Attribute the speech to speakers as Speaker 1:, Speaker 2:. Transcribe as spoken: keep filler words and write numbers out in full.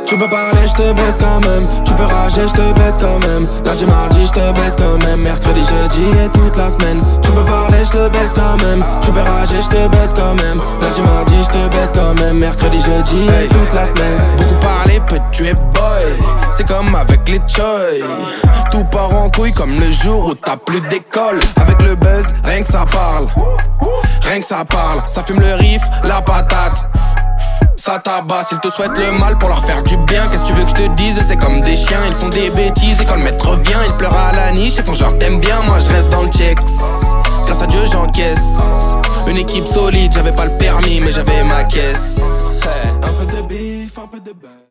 Speaker 1: Tu peux parler, je te baisse quand même. Tu peux rager, je te baisse quand même. Lundi, mardi, je te baisse quand même. Mercredi, jeudi et toute la semaine. Tu peux parler, je te baisse quand même. Tu peux rager, je te baisse quand même. Lundi, mardi, je te baisse quand même. Mercredi, jeudi et toute la semaine. Beaucoup parler, peut tuer boy. C'est comme avec les choy. Tout part en couille comme le jour où t'as plus d'école. Avec le buzz, rien que ça parle. Rien que ça parle. Ça fume le riff, la patate. Ça tabasse, ils te souhaitent le mal pour leur faire du bien. Qu'est-ce que tu veux que je te dise? C'est comme des chiens, ils font des bêtises. Et quand le maître vient, ils pleurent à la niche. Ils font genre t'aimes bien, moi je reste dans le checks. Grâce à Dieu j'encaisse. Une équipe solide, j'avais pas le permis mais j'avais ma caisse. Hey. Un peu de bif, un peu de beurre.